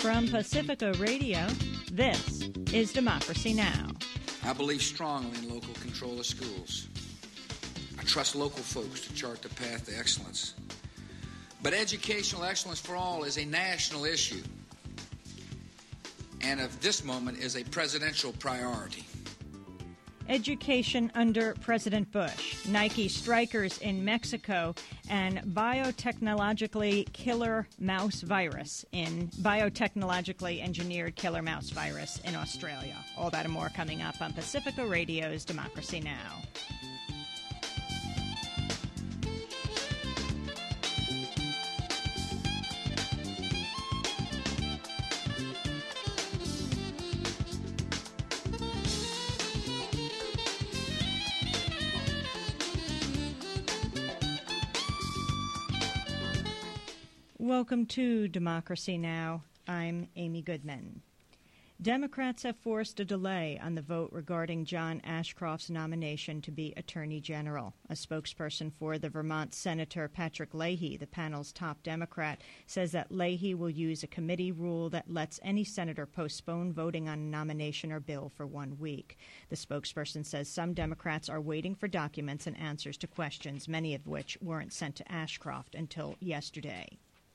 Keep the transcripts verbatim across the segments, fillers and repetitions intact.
From Pacifica Radio, this is Democracy Now! I believe strongly in local control of schools. I trust local folks to chart the path to excellence. But educational excellence for all is a national issue, and of this moment is a presidential priority. Education under President Bush, Nike strikers in Mexico, and biotechnologically killer mouse virus in biotechnologically engineered killer mouse virus in Australia. All that and more coming up on Pacifica Radio's Democracy Now! Welcome to Democracy Now! I'm Amy Goodman. Democrats have forced a delay on the vote regarding John Ashcroft's nomination to be Attorney General. A spokesperson for the Vermont Senator Patrick Leahy, the panel's top Democrat, says that Leahy will use a committee rule that lets any senator postpone voting on a nomination or bill for one week. The spokesperson says some Democrats are waiting for documents and answers to questions, many of which weren't sent to Ashcroft until yesterday.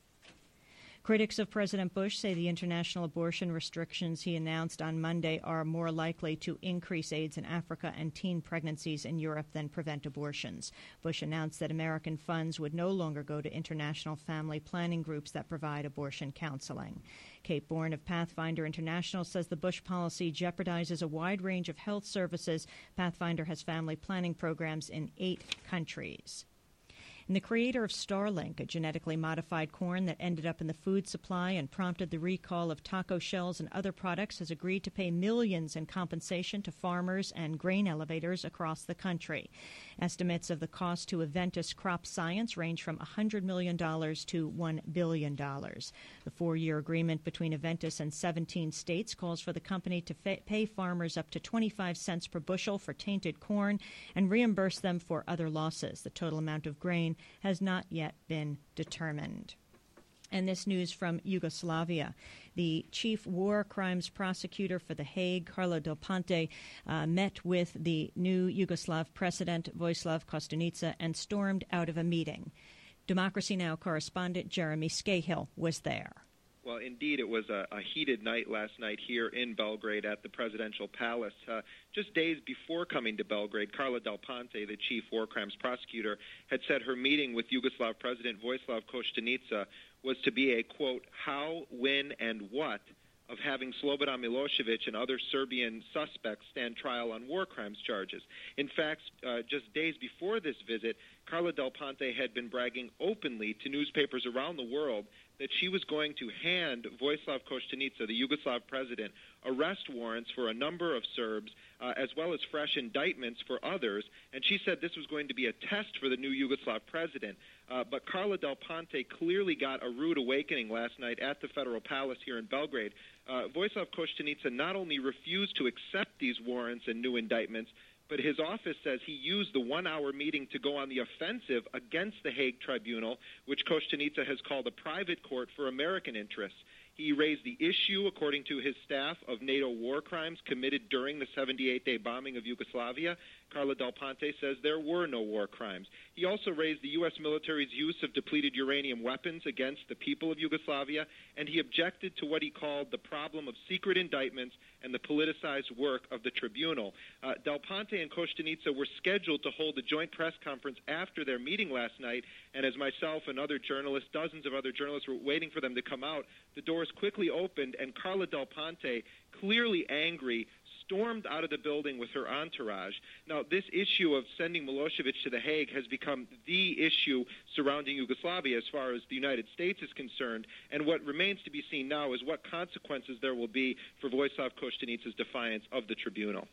Critics of President Bush say the international abortion restrictions he announced on Monday are more likely to increase AIDS in Africa and teen pregnancies in Europe than prevent abortions. Bush announced that American funds would no longer go to international family planning groups that provide abortion counseling. Kate Bourne of Pathfinder International says the Bush policy jeopardizes a wide range of health services. Pathfinder has family planning programs in eight countries. And the creator of Starlink, a genetically modified corn that ended up in the food supply and prompted the recall of taco shells and other products, has agreed to pay millions in compensation to farmers and grain elevators across the country. Estimates of the cost to Aventis Crop Science range from one hundred million dollars to one billion dollars. The four-year agreement between Aventis and seventeen states calls for the company to fa- pay farmers up to twenty-five cents per bushel for tainted corn and reimburse them for other losses. The total amount of grain has not yet been determined. And this news from Yugoslavia. The chief war crimes prosecutor for The Hague, Carlo Del Ponte, uh, met with the new Yugoslav president, Vojislav Kostunica, and stormed out of a meeting. Democracy Now! Correspondent Jeremy Scahill was there. Well, indeed, it was a, a heated night last night here in Belgrade at the presidential palace. Uh, just days before coming to Belgrade, Carla Del Ponte, the chief war crimes prosecutor, had said her meeting with Yugoslav President Vojislav Kostunica was to be a, quote, how, when, and what of having Slobodan Milosevic and other Serbian suspects stand trial on war crimes charges. In fact, uh, just days before this visit, Carla Del Ponte had been bragging openly to newspapers around the world that she was going to hand Vojislav Kostunica, the Yugoslav president, arrest warrants for a number of Serbs, uh, as well as fresh indictments for others. And she said this was going to be a test for the new Yugoslav president. Uh, but Carla Del Ponte clearly got a rude awakening last night at the Federal Palace here in Belgrade. Uh, Vojislav Kostunica not only refused to accept these warrants and new indictments, but his office says he used the one-hour meeting to go on the offensive against the Hague Tribunal, which Kostunica has called a private court for American interests. He raised the issue, according to his staff, of NATO war crimes committed during the seventy-eight day bombing of Yugoslavia. Carla Del Ponte says there were no war crimes. He also raised the U S military's use of depleted uranium weapons against the people of Yugoslavia, and he objected to what he called the problem of secret indictments and the politicized work of the tribunal. Uh, Del Ponte and Kostunica were scheduled to hold a joint press conference after their meeting last night, and as myself and other journalists, dozens of other journalists, were waiting for them to come out, the doors quickly opened, and Carla Del Ponte, clearly angry, stormed out of the building with her entourage. Now, this issue of sending Milosevic to The Hague has become the issue surrounding Yugoslavia as far as the United States is concerned, and what remains to be seen now is what consequences there will be for Vojislav Kostunica's defiance of the tribunal.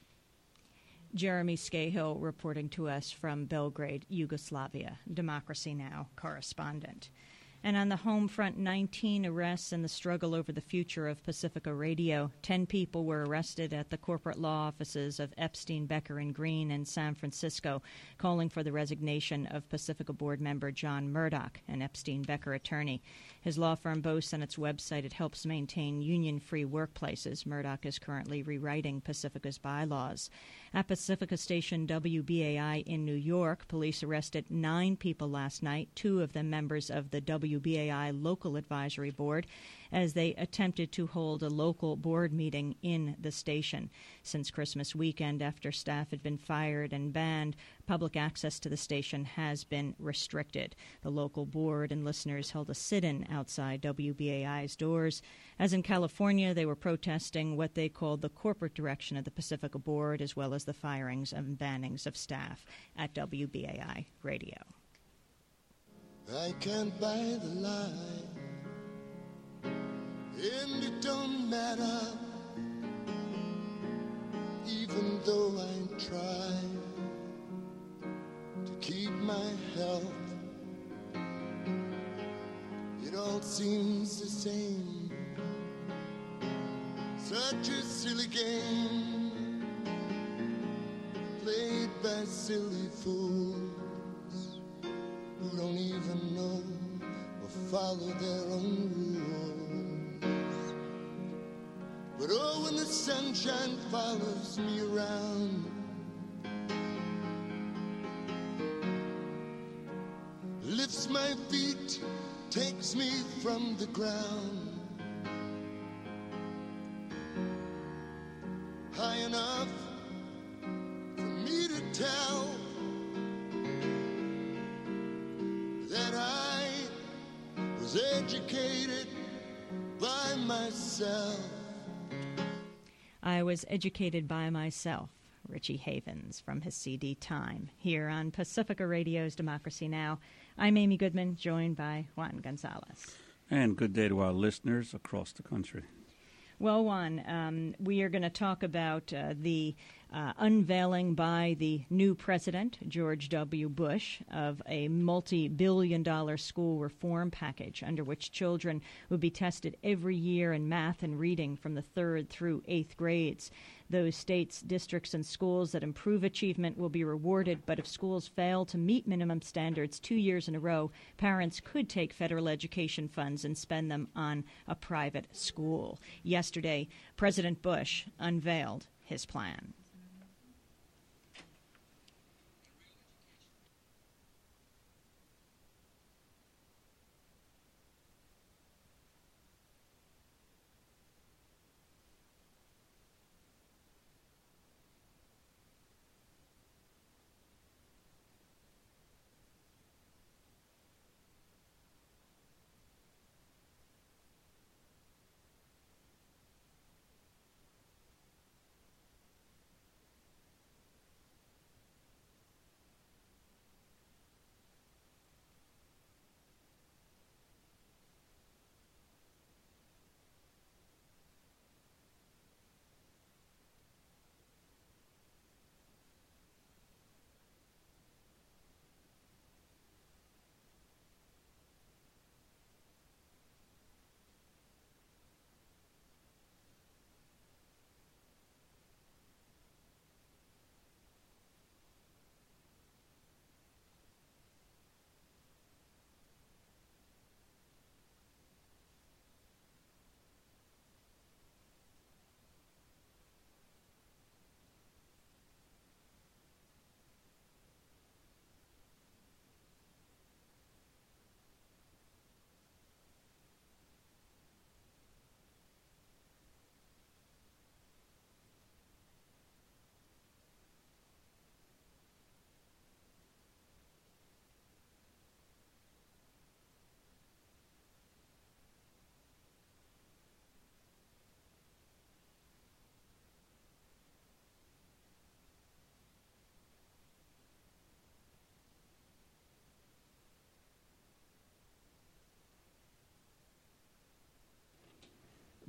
Jeremy Scahill reporting to us from Belgrade, Yugoslavia. Democracy Now! Correspondent. And on the home front, nineteen arrests in the struggle over the future of Pacifica Radio. Ten people were arrested at the corporate law offices of Epstein, Becker, and Green in San Francisco, calling for the resignation of Pacifica board member John Murdoch, an Epstein-Becker attorney. His law firm boasts on its website it helps maintain union-free workplaces. Murdoch is currently rewriting Pacifica's bylaws. At Pacifica station W B A I in New York, police arrested nine people last night, two of them members of the W B A I Local Advisory Board, as they attempted to hold a local board meeting in the station. Since Christmas weekend, after staff had been fired and banned, public access to the station has been restricted. The local board and listeners held a sit-in outside W B A I's doors. As in California, they were protesting what they called the corporate direction of the Pacifica board, as well as the firings and bannings of staff at W B A I Radio. I can't buy the lie, and it don't matter, even though I try to keep my health. It all seems the same, such a silly game played by silly fools who don't even know or follow their own rules. But oh, when the sunshine follows me around, lifts my feet, takes me from the ground, high enough for me to tell that I was educated by myself. I was educated by myself. Richie Havens from his C D Time, here on Pacifica Radio's Democracy Now! I'm Amy Goodman, joined by Juan Gonzalez. And good day to our listeners across the country. Well, Juan, um, we are going to talk about uh, the uh, unveiling by the new president, George W. Bush, of a multi-billion dollar school reform package under which children would be tested every year in math and reading from the third through eighth grades. Those states, districts, and schools that improve achievement will be rewarded, but if schools fail to meet minimum standards two years in a row, parents could take federal education funds and spend them on a private school. Yesterday, President Bush unveiled his plan.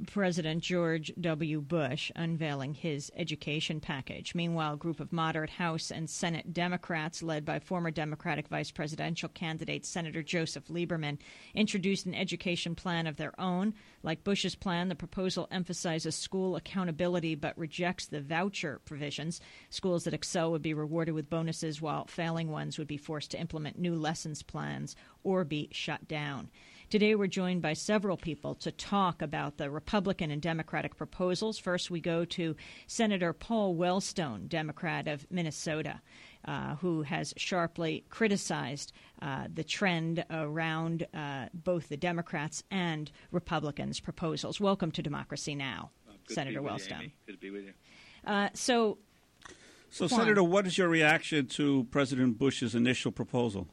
President George W. Bush unveiling his education package. Meanwhile, a group of moderate House and Senate Democrats, led by former Democratic vice presidential candidate Senator Joseph Lieberman, introduced an education plan of their own. Like Bush's plan, the proposal emphasizes school accountability but rejects the voucher provisions. Schools that excel would be rewarded with bonuses, while failing ones would be forced to implement new lessons plans or be shut down. Today, we're joined by several people to talk about the Republican and Democratic proposals. First, we go to Senator Paul Wellstone, Democrat of Minnesota, uh, who has sharply criticized uh, the trend around uh, both the Democrats and Republicans' proposals. Welcome to Democracy Now!, Good Senator to be with Wellstone. You, Amy. Good to be with you. Uh, so, So, Juan. Senator, what is your reaction to President Bush's initial proposal?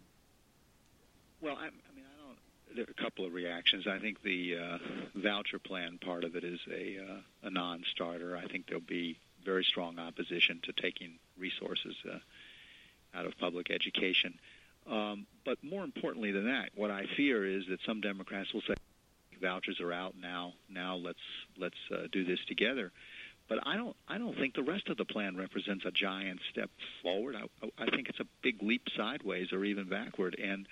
Well, I, I mean, I don't. There are a couple of reactions. I think the uh, voucher plan part of it is a uh, a non-starter. I think there'll be very strong opposition to taking resources uh, out of public education. Um, but more importantly than that, what I fear is that some Democrats will say vouchers are out now. Now let's let's uh, do this together. But I don't. I don't think the rest of the plan represents a giant step forward. I, I think it's a big leap sideways or even backward. And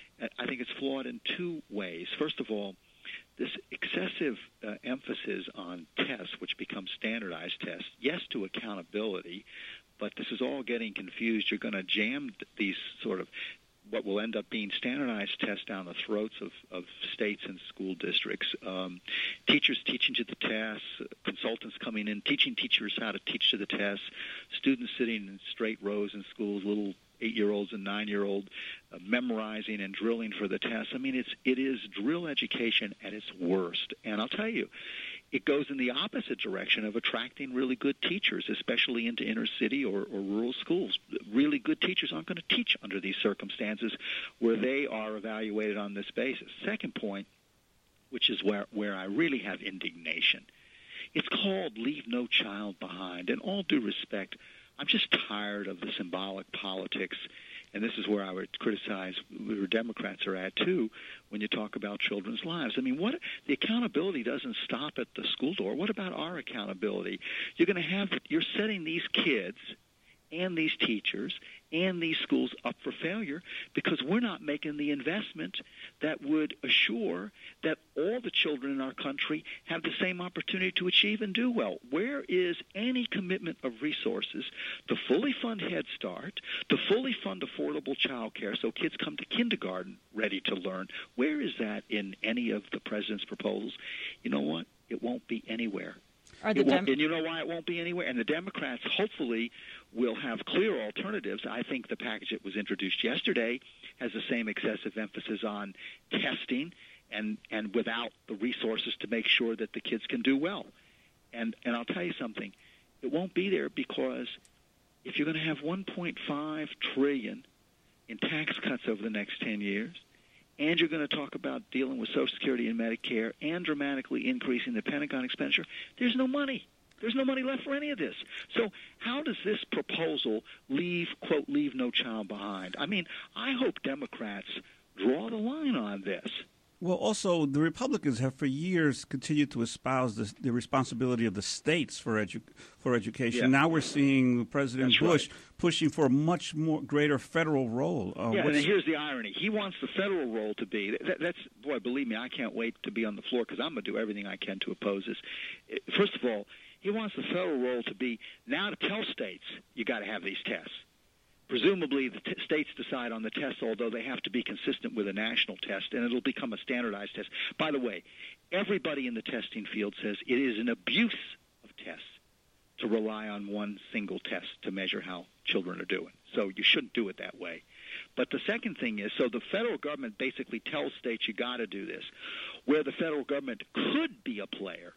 I think it's flawed in two ways. First of all, this excessive uh, emphasis on tests, which become standardized tests, yes, to accountability, but this is all getting confused. You're going to jam these sort of what will end up being standardized tests down the throats of, of states and school districts. Um, teachers teaching to the tests, consultants coming in, teaching teachers how to teach to the tests, students sitting in straight rows in schools, little eight-year-olds and nine-year-old uh, memorizing and drilling for the tests. I mean, it's it is drill education at its worst. And I'll tell you, it goes in the opposite direction of attracting really good teachers, especially into inner city or, or rural schools. Really good teachers aren't going to teach under these circumstances where they are evaluated on this basis. Second point, which is where, where I really have indignation, it's called Leave No Child Behind. In all due respect, I'm just tired of the symbolic politics, and this is where I would criticize where Democrats are at, too, when you talk about children's lives. I mean, what the accountability doesn't stop at the school door. What about our accountability? You're going to have, you're setting these kids and these teachers and these schools up for failure because we're not making the investment that would assure that all the children in our country have the same opportunity to achieve and do well. Where is any commitment of resources to fully fund Head Start, to fully fund affordable child care so kids come to kindergarten ready to learn? Where is that in any of the president's proposals? You know what? It won't be anywhere. Are the It won't, Dem- and you know why it won't be anywhere? And the Democrats hopefully will have clear alternatives. I think the package that was introduced yesterday has the same excessive emphasis on testing and, and without the resources to make sure that the kids can do well. And, and I'll tell you something. It won't be there because if you're going to have one point five trillion dollars in tax cuts over the next ten years, and you're going to talk about dealing with Social Security and Medicare and dramatically increasing the Pentagon expenditure, there's no money. There's no money left for any of this. So how does this proposal leave, quote, leave no child behind? I mean, I hope Democrats draw the line on this. Well, also, the Republicans have for years continued to espouse the, the responsibility of the states for edu- for education. Yeah. Now we're seeing President That's Bush right. pushing for a much more greater federal role. Uh, Yeah, what's- and here's the irony. He wants the federal role to be, that, that's, boy, believe me, I can't wait to be on the floor because I'm going to do everything I can to oppose this. First of all, he wants the federal role to be now to tell states you got to have these tests. Presumably, the t- states decide on the tests, although they have to be consistent with a national test, and it'll become a standardized test. By the way, everybody in the testing field says it is an abuse of tests to rely on one single test to measure how children are doing. So you shouldn't do it that way. But the second thing is, so the federal government basically tells states you got to do this. Where the federal government could be a player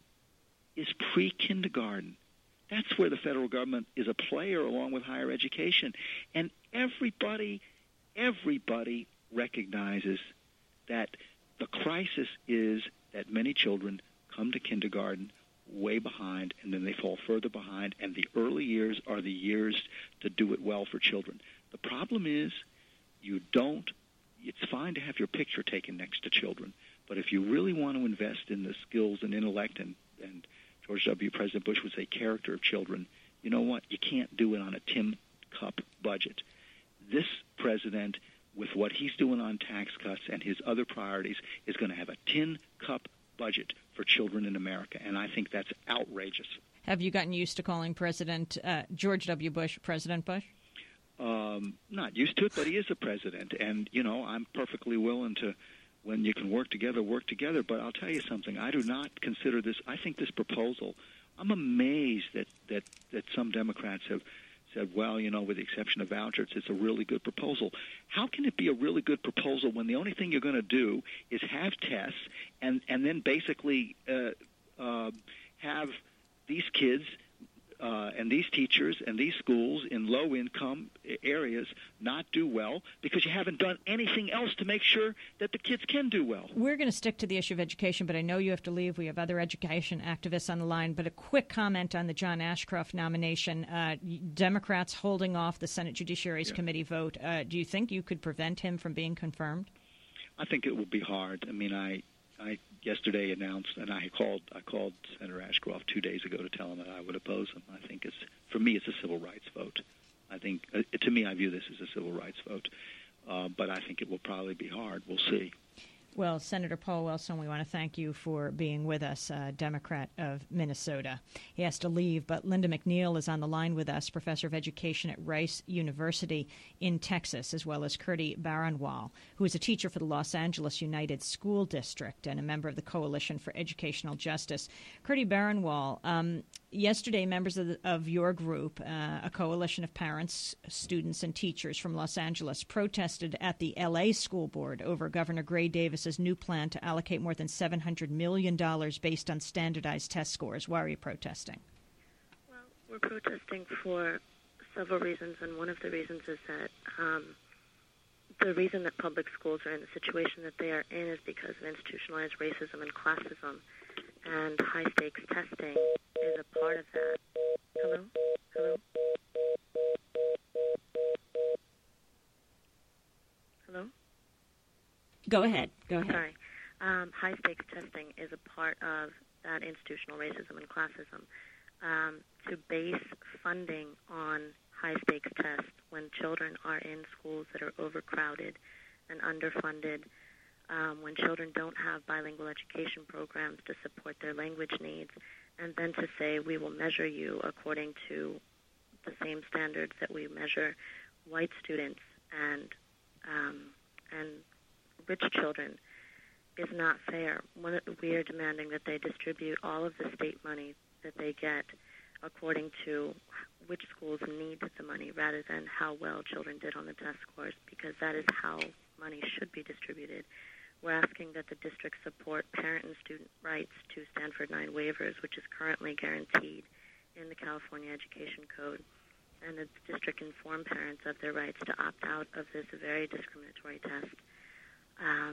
is pre-kindergarten. That's where the federal government is a player along with higher education. And everybody, everybody recognizes that the crisis is that many children come to kindergarten way behind, and then they fall further behind, and the early years are the years to do it well for children. The problem is you don't, it's fine to have your picture taken next to children, But if you really want to invest in the skills and intellect, and, and George W. President Bush would say character of children, you know what? You can't do it on a tin cup budget. This president, with what he's doing on tax cuts and his other priorities, is going to have a tin cup budget for children in America, and I think that's outrageous. Have you gotten used to calling President uh, George W. Bush President Bush? Um, not used to it, but he is a president, and, you know, I'm perfectly willing to, when you can work together, work together. But I'll tell you something. I do not consider this, I think this proposal, I'm amazed that, that, that some Democrats have said, well, you know, with the exception of vouchers, it's a really good proposal. How can it be a really good proposal when the only thing you're going to do is have tests and, and then basically uh, uh, have these kids uh, and these teachers and these schools in low-income areas not do well because you haven't done anything else to make sure that the kids can do well? We're going to stick to the issue of education, but I know you have to leave. We have other education activists on the line. But a quick comment on the John Ashcroft nomination. Uh, Democrats holding off the Senate Judiciary's yeah. committee vote. Uh, do you think you could prevent him from being confirmed? I think it would be hard. I mean, I, I yesterday announced, and I called, I called Senator Ashcroft two days ago to tell him that I would oppose him. I think it's, for me, it's a civil rights vote. I think, uh, to me, I view this as a civil rights vote, uh, but I think it will probably be hard. We'll see. Well, Senator Paul Wellstone, we want to thank you for being with us, uh, Democrat of Minnesota. He has to leave, but Linda McNeil is on the line with us, professor of education at Rice University in Texas, as well as Kurti Baranwal, who is a teacher for the Los Angeles United School District and a member of the Coalition for Educational Justice. Kurti Baranwal, um, yesterday, members of, the, of your group, uh, a coalition of parents, students, and teachers from Los Angeles, protested at the L A School Board over Governor Gray Davis's new plan to allocate more than seven hundred million dollars based on standardized test scores. Why are you protesting? Well, we're protesting for several reasons, and one of the reasons is that um, the reason that public schools are in the situation that they are in is because of institutionalized racism and classism, and high-stakes testing is a part of that. Hello? Hello? Hello? Go ahead. Go ahead. Sorry. Um, high-stakes testing is a part of that institutional racism and classism. Um, to base funding on high-stakes tests when children are in schools that are overcrowded and underfunded, um, when children don't have bilingual education programs to support their language needs, and then to say we will measure you according to the same standards that we measure white students and um, and rich children is not fair. One, we are demanding that they distribute all of the state money that they get according to which schools need the money rather than how well children did on the test scores, because that is how money should be distributed. We're asking that the district support parent and student rights to Stanford nine waivers, which is currently guaranteed in the California Education Code, and the district inform parents of their rights to opt out of this very discriminatory test. Um,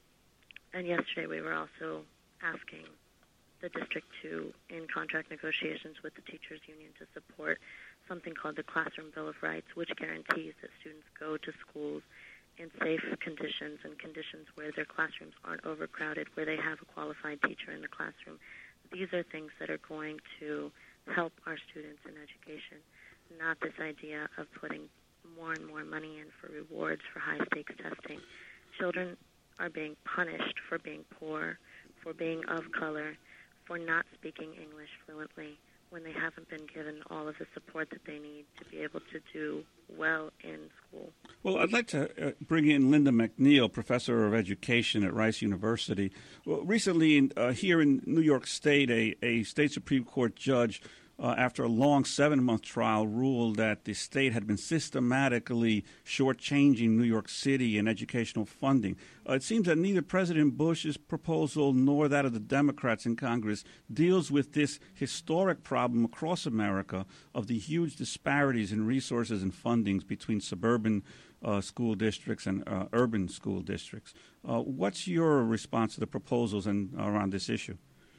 and yesterday we were also asking the district to, in contract negotiations with the teachers union, to support something called the Classroom Bill of Rights, which guarantees that students go to schools in safe conditions and conditions where their classrooms aren't overcrowded, where they have a qualified teacher in the classroom. These are things that are going to help our students in education, not this idea of putting more and more money in for rewards for high-stakes testing. Children are being punished for being poor, for being of color, for not speaking English fluently when they haven't been given all of the support that they need to be able to do well in school. Well, I'd like to uh, bring in Linda McNeil, professor of education at Rice University. Well, recently, uh, here in New York State, a, a state Supreme Court judge, Uh, after a long seven-month trial, ruled that the state had been systematically shortchanging New York City in educational funding. Uh, it seems that neither President Bush's proposal nor that of the Democrats in Congress deals with this historic problem across America of the huge disparities in resources and fundings between suburban uh, school districts and uh, urban school districts. Uh, what's your response to the proposals and around this issue?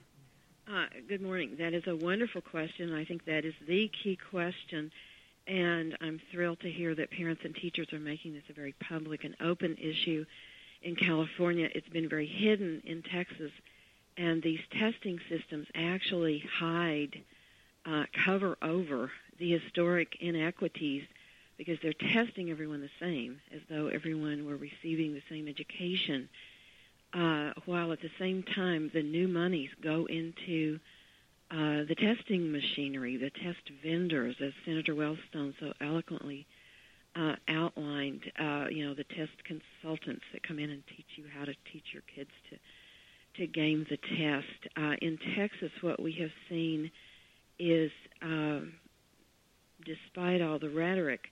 Uh, good morning. That is a wonderful question. I think that is the key question, and I'm thrilled to hear that parents and teachers are making this a very public and open issue. in California. It's been very hidden in Texas, and these testing systems actually hide, uh, cover over the historic inequities because they're testing everyone the same, as though everyone were receiving the same education, uh, while at the same time the new monies go into uh, the testing machinery, the test vendors, as Senator Wellstone so eloquently uh, outlined, uh, you know, the test consultants that come in and teach you how to teach your kids to, to game the test. Uh, in Texas, what we have seen is, uh, despite all the rhetoric,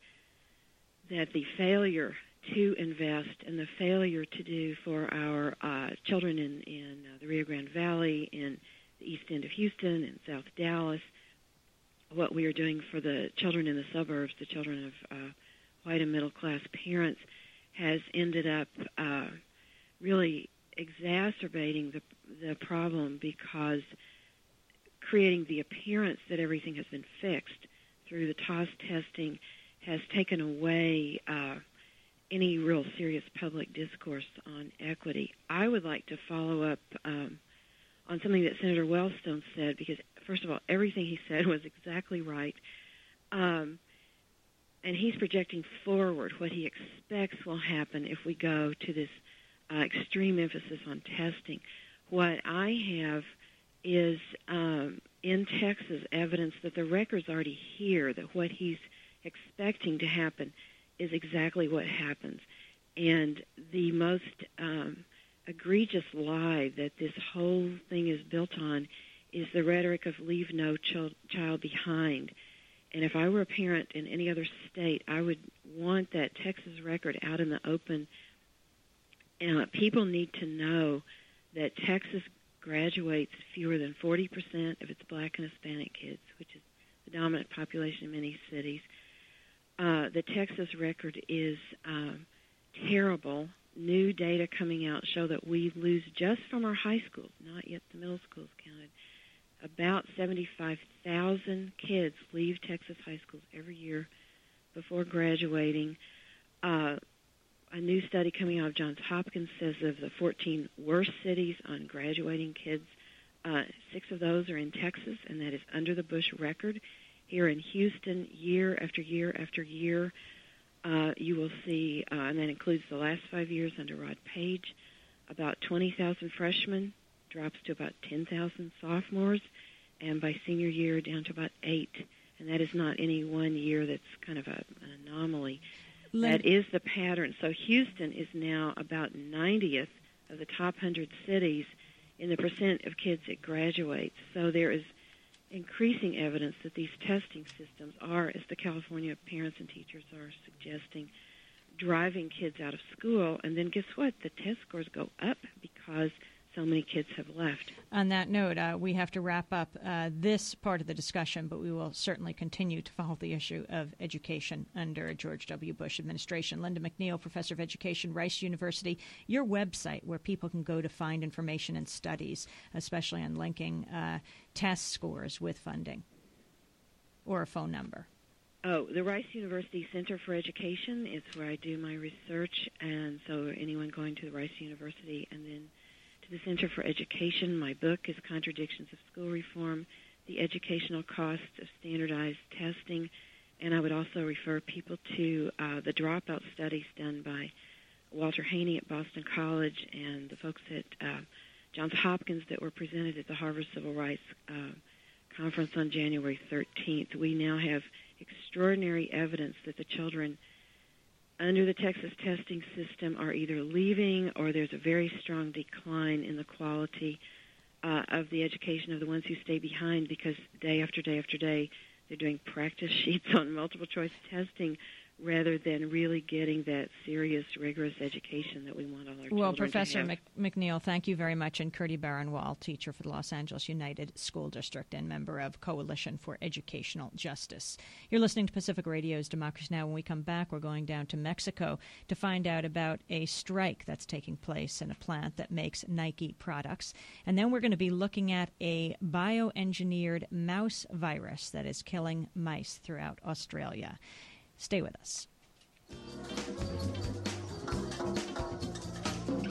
that the failure to invest and the failure to do for our uh, children in, in uh, the Rio Grande Valley, in the east end of Houston, in South Dallas, what we are doing for the children in the suburbs, the children of uh, white and middle-class parents, has ended up uh, really exacerbating the, the problem, because creating the appearance that everything has been fixed through the T O S testing has taken away uh, any real serious public discourse on equity. I would like to follow up um, on something that Senator Wellstone said, because, first of all, everything he said was exactly right. Um, and he's projecting forward what he expects will happen if we go to this uh, extreme emphasis on testing. What I have is, um, in Texas, evidence that the record's already here, that what he's expecting to happen is exactly what happens. And the most um, egregious lie that this whole thing is built on is the rhetoric of leave no ch- child behind. And if I were a parent in any other state, I would want that Texas record out in the open. And uh, people need to know that Texas graduates fewer than forty percent of its black and Hispanic kids, which is the dominant population in many cities. Uh, the Texas record is um, terrible. New data coming out show that we lose, just from our high schools, not yet the middle schools counted, about seventy-five thousand kids leave Texas high schools every year before graduating. Uh, a new study coming out of Johns Hopkins says of the fourteen worst cities on graduating kids, uh, six of those are in Texas, and that is under the Bush record. Here in Houston, year after year after year, uh, you will see, uh, and that includes the last five years under Rod Page, about twenty thousand freshmen, drops to about ten thousand sophomores, and by senior year down to about eight. And that is not any one year that's kind of a, an anomaly. Lynn. That is the pattern. So Houston is now about ninetieth of the top one hundred cities in the percent of kids that graduate. So there is increasing evidence that these testing systems are, as the California parents and teachers are suggesting, driving kids out of school. And then guess what? The test scores go up because so many kids have left. On that note, uh, we have to wrap up uh, this part of the discussion, but we will certainly continue to follow the issue of education under a George W. Bush administration. Linda McNeil, Professor of Education, Rice University, your website where people can go to find information and studies, especially on linking uh, test scores with funding, or a phone number. Oh, the Rice University Center for Education is where I do my research, and so anyone going to the Rice University and then the Center for Education, my book is Contradictions of School Reform, the Educational Costs of Standardized Testing, and I would also refer people to uh, the dropout studies done by Walter Haney at Boston College and the folks at uh, Johns Hopkins that were presented at the Harvard Civil Rights uh, Conference on January thirteenth. We now have extraordinary evidence that the children under the Texas testing system are either leaving, or there's a very strong decline in the quality uh, of the education of the ones who stay behind, because day after day after day they're doing practice sheets on multiple choice testing rather than really getting that serious, rigorous education that we want all our children well, Professor to have. Mc- McNeil, thank you very much. And Curdy Barron-Wall, teacher for the Los Angeles United School District and member of Coalition for Educational Justice. You're listening to Pacific Radio's Democracy Now! When we come back, we're going down to Mexico to find out about a strike that's taking place in a plant that makes Nike products. And then we're going to be looking at a bioengineered mouse virus that is killing mice throughout Australia. Stay with us.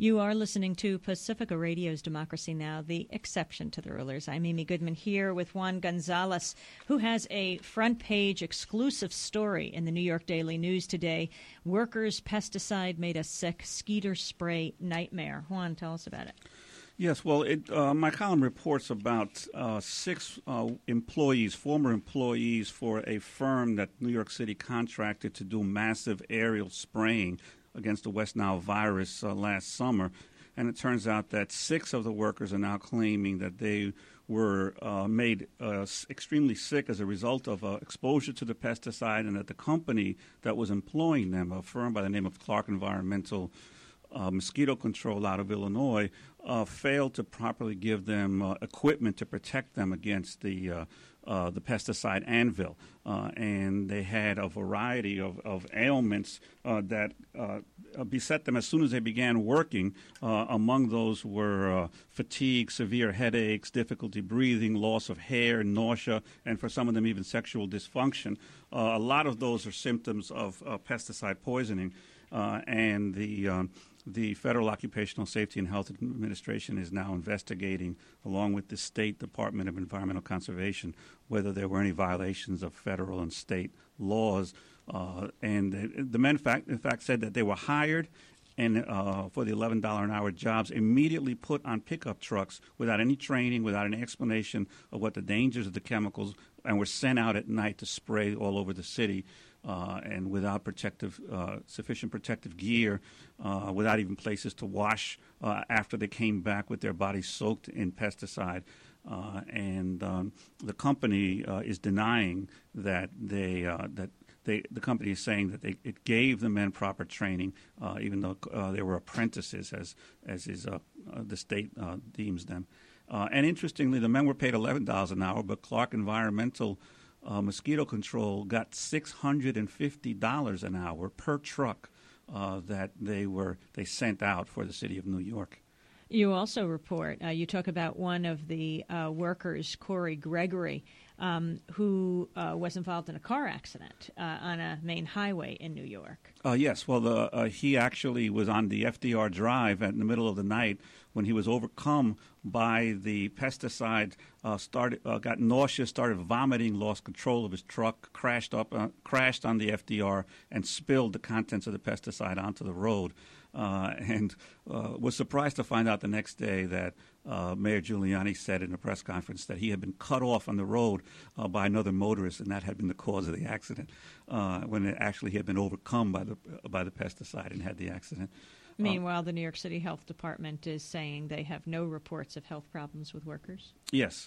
You are listening to Pacifica Radio's Democracy Now!, the exception to the rulers. I'm Amy Goodman here with Juan Gonzalez, who has a front-page exclusive story in the New York Daily News today. Workers' pesticide made a sick, skeeter spray nightmare. Juan, tell us about it. Yes, well, it, uh, my column reports about uh, six uh, employees, former employees for a firm that New York City contracted to do massive aerial spraying against the West Nile virus uh, last summer. And it turns out that six of the workers are now claiming that they were uh, made uh, extremely sick as a result of uh, exposure to the pesticide, and that the company that was employing them, a firm by the name of Clark Environmental uh, Mosquito Control out of Illinois, uh, failed to properly give them uh, equipment to protect them against the uh, Uh, the pesticide anvil, uh, and they had a variety of, of ailments uh, that uh, beset them as soon as they began working. Uh, among those were uh, fatigue, severe headaches, difficulty breathing, loss of hair, nausea, and for some of them even sexual dysfunction. Uh, a lot of those are symptoms of uh, pesticide poisoning, uh, and the um, The Federal Occupational Safety and Health Administration is now investigating, along with the State Department of Environmental Conservation, whether there were any violations of federal and state laws. Uh, and the, the men, fact, in fact, said that they were hired and uh, for the eleven dollars an hour jobs, immediately put on pickup trucks without any training, without any explanation of what the dangers of the chemicals, and were sent out at night to spray all over the city. Uh, and without protective, uh, sufficient protective gear, uh, without even places to wash uh, after they came back with their bodies soaked in pesticide. Uh, and um, the company uh, is denying that they uh, that they the company is saying that they it gave the men proper training, uh, even though uh, they were apprentices, as as is uh, uh, the state uh, deems them. Uh, and interestingly, the men were paid eleven dollars an hour, but Clark Environmental Uh, Mosquito Control got six hundred fifty dollars an hour per truck uh, that they were they sent out for the city of New York. You also report, uh, you talk about one of the uh, workers, Corey Gregory, um, who uh, was involved in a car accident uh, on a main highway in New York. Uh, yes, well, the, uh, he actually was on the F D R Drive in the middle of the night when he was overcome by the pesticide, uh, started uh, got nauseous, started vomiting, lost control of his truck, crashed up, uh, crashed on the F D R, and spilled the contents of the pesticide onto the road. Uh, and uh, was surprised to find out the next day that uh, Mayor Giuliani said in a press conference that he had been cut off on the road uh, by another motorist, and that had been the cause of the accident, uh, when it actually he had been overcome by the by the pesticide and had the accident. Meanwhile, the New York City Health Department is saying they have no reports of health problems with workers. Yes.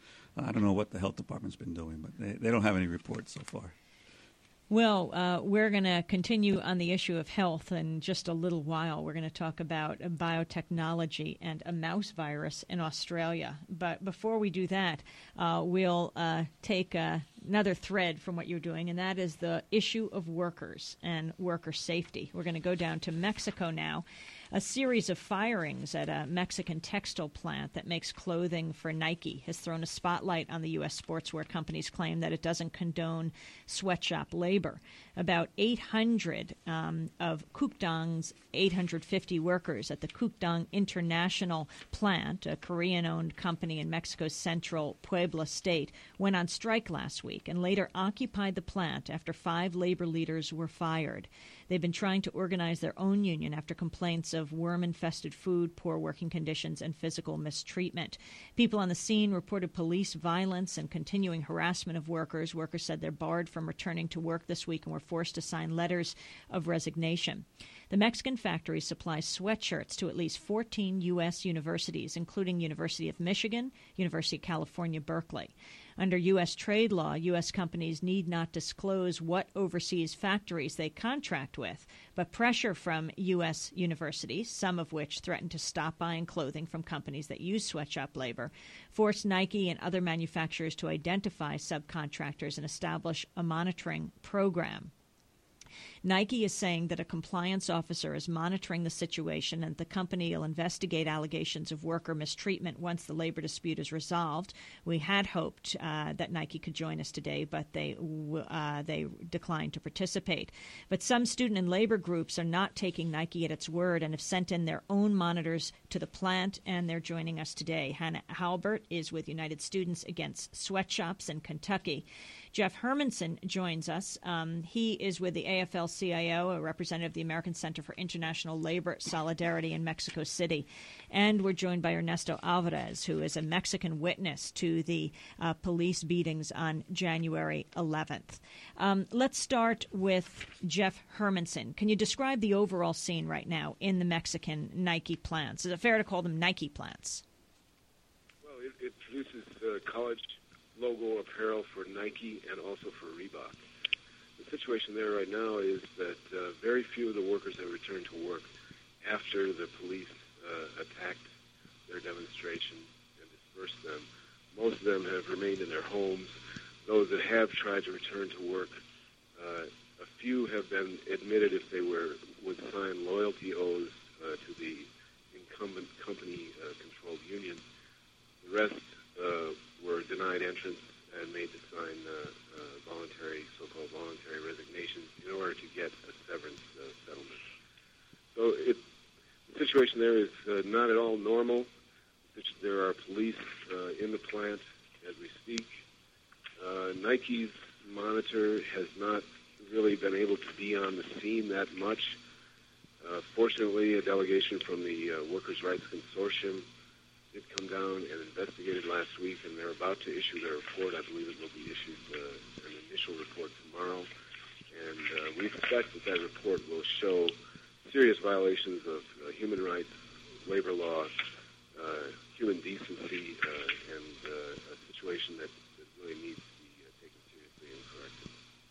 I don't know what the health department's been doing, but they, they don't have any reports so far. Well, uh, we're going to continue on the issue of health in just a little while. We're going to talk about biotechnology and a mouse virus in Australia. But before we do that, uh, we'll uh, take uh, another thread from what you're doing, and that is the issue of workers and worker safety. We're going to go down to Mexico now. A series of firings at a Mexican textile plant that makes clothing for Nike has thrown a spotlight on the U S sportswear company's claim that it doesn't condone sweatshop labor. About eight hundred um, of Kukdong's eight hundred fifty workers at the Kukdong International plant, a Korean-owned company in Mexico's central Puebla state, went on strike last week and later occupied the plant after five labor leaders were fired. They've been trying to organize their own union after complaints of worm-infested food, poor working conditions, and physical mistreatment. People on the scene reported police violence and continuing harassment of workers. Workers said they're barred from returning to work this week and were forced to sign letters of resignation. The Mexican factory supplies sweatshirts to at least fourteen U S universities, including University of Michigan, University of California, Berkeley. Under U S trade law, U S companies need not disclose what overseas factories they contract with, but pressure from U S universities, some of which threaten to stop buying clothing from companies that use sweatshop labor, forced Nike and other manufacturers to identify subcontractors and establish a monitoring program. Nike is saying that a compliance officer is monitoring the situation and the company will investigate allegations of worker mistreatment once the labor dispute is resolved. We had hoped uh, that Nike could join us today, but they uh, they declined to participate. But some student and labor groups are not taking Nike at its word and have sent in their own monitors to the plant, and they're joining us today. Hannah Halbert is with United Students Against Sweatshops in Kentucky. Jeff Hermanson joins us. Um, he is with the A F L C I O, a representative of the American Center for International Labor Solidarity in Mexico City. And we're joined by Ernesto Alvarez, who is a Mexican witness to the uh, police beatings on January eleventh. Um, let's start with Jeff Hermanson. Can you describe the overall scene right now in the Mexican Nike plants? Is it fair to call them Nike plants? Well, it, it produces uh, college logo apparel for Nike and also for Reebok. The situation there right now is that uh, very few of the workers have returned to work after the police uh, attacked their demonstration and dispersed them. Most of them have remained in their homes. Those that have tried to return to work, uh, a few have been admitted if they were would sign loyalty oaths uh, to the incumbent company-controlled uh, union. The rest uh, were denied entrance and made to sign uh, uh, voluntary, so-called voluntary resignations in order to get a severance uh, settlement. So it, the situation there is uh, not at all normal. There are police uh, in the plant as we speak. Uh, Nike's monitor has not really been able to be on the scene that much. Uh, fortunately, a delegation from the uh, Workers' Rights Consortium did come down and investigated last week, and they're about to issue their report. I believe it will be issued uh, an initial report tomorrow. And uh, we expect that that report will show serious violations of uh, human rights, labor law, uh, human decency, uh, and uh, a situation that, that really needs to be uh, taken seriously and corrected.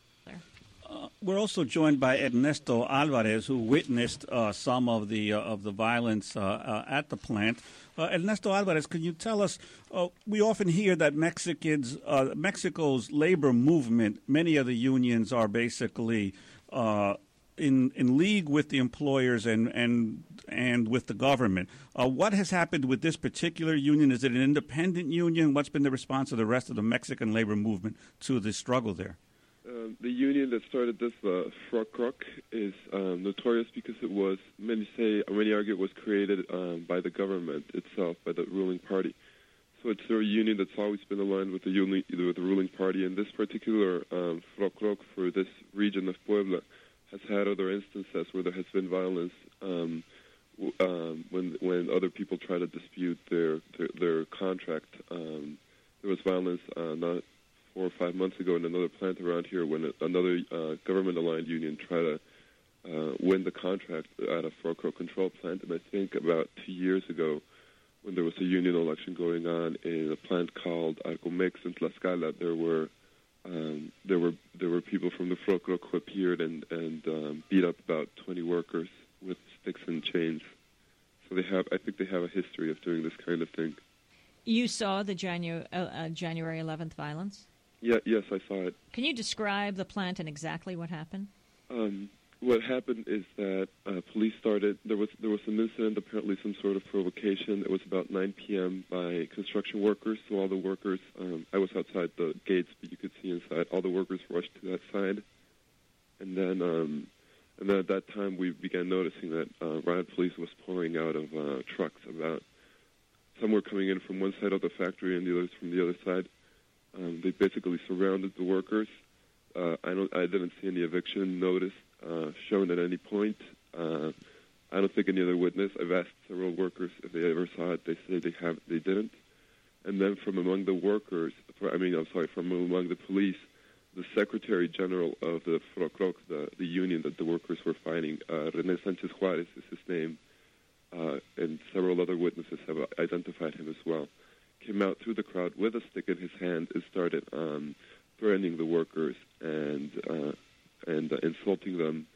Uh, we're also joined by Ernesto Alvarez, who witnessed uh, some of the uh, of the violence uh, uh, at the plant. Uh, Ernesto Alvarez, can you tell us? Uh, we often hear that Mexicans, uh, Mexico's labor movement, many of the unions are basically uh, in in league with the employers and and and with the government. Uh, what has happened with this particular union? Is it an independent union? What's been the response of the rest of the Mexican labor movement to the struggle there? Uh, the union that started this, uh, FROCROC, is um, notorious because it was, many say, many argue it was created um, by the government itself, by the ruling party. So it's a union that's always been aligned with the, uni- with the ruling party. And this particular um, FROCROC for this region of Puebla has had other instances where there has been violence um, w- um, when when other people try to dispute their their, their contract. Um, there was violence uh, not four or five months ago in another plant around here when another uh, government-aligned union tried to uh, win the contract at a FROCROC control plant. And I think about two years ago, when there was a union election going on in a plant called Arcomex in Tlaxcala, there were um, there were there were people from the FROCROC who appeared and and um, beat up about twenty workers with sticks and chains. So they have, I think, they have a history of doing this kind of thing. You saw the Janu- uh, uh, January eleventh violence? Yeah, yes, I saw it. Can you describe the plant and exactly what happened? Um, what happened is that uh, police started. There was there was an incident, apparently some sort of provocation. It was about nine p.m. by construction workers. So all the workers, um, I was outside the gates, but you could see inside. All the workers rushed to that side, and then um, and then at that time we began noticing that uh, riot police was pouring out of uh, trucks. About some were coming in from one side of the factory and the others from the other side. Um, they basically surrounded the workers. Uh, I don't. I didn't see any eviction notice uh, shown at any point. Uh, I don't think any other witness. I've asked several workers if they ever saw it. They say they have. They didn't. And then from among the workers, for, I mean, I'm sorry, from among the police, the Secretary General of the FROCROC, the, the union that the workers were fighting, uh, René Sanchez Juarez is his name, uh, and several other witnesses have identified him as well. Came out through the crowd with a stick in his hand and started um, threatening the workers and uh, and uh, insulting them.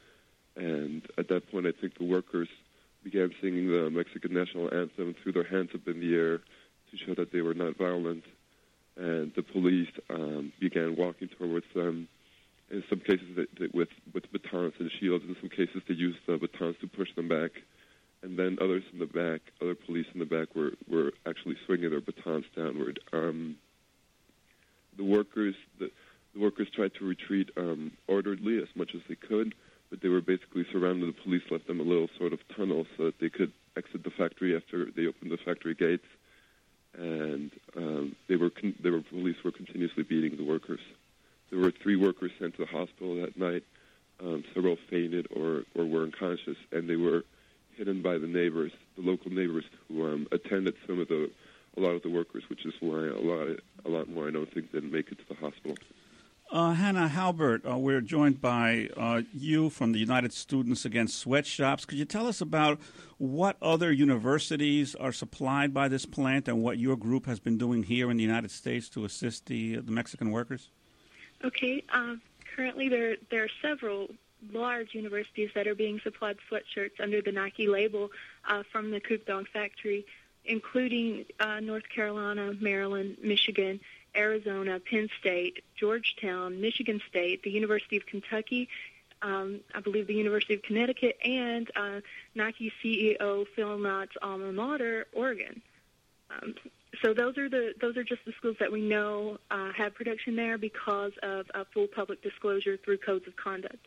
And at that point, I think the workers began singing the Mexican national anthem, threw their hands up in the air to show that they were not violent. And the police um, began walking towards them In some cases, they, they, with with batons and shields. In some cases, they used the batons to push them back. And then others in the back, other police in the back, were, were actually swinging their batons downward. Um, the workers, the, the workers tried to retreat um, orderly as much as they could, but they were basically surrounded. The police left them a little sort of tunnel so that they could exit the factory after they opened the factory gates. And um, they were, con- they were police were continuously beating the workers. There were three workers sent to the hospital that night. Um, several fainted or, or were unconscious, and they were hidden by the neighbors, the local neighbors who um, attended some of the, a lot of the workers, which is why a lot, a lot more, I don't think, didn't make it to the hospital. Uh, Hannah Halbert, uh, we're joined by uh, you from the United Students Against Sweatshops. Could you tell us about what other universities are supplied by this plant and what your group has been doing here in the United States to assist the, the Mexican workers? Okay. Um, currently, there there are several large universities that are being supplied sweatshirts under the Nike label uh, from the Coop Dong factory, including uh, North Carolina, Maryland, Michigan, Arizona, Penn State, Georgetown, Michigan State, the University of Kentucky, um, I believe the University of Connecticut, and uh, Nike C E O Phil Knott's alma mater, Oregon. Um, so those are the those are just the schools that we know uh, have production there because of uh, full public disclosure through codes of conduct.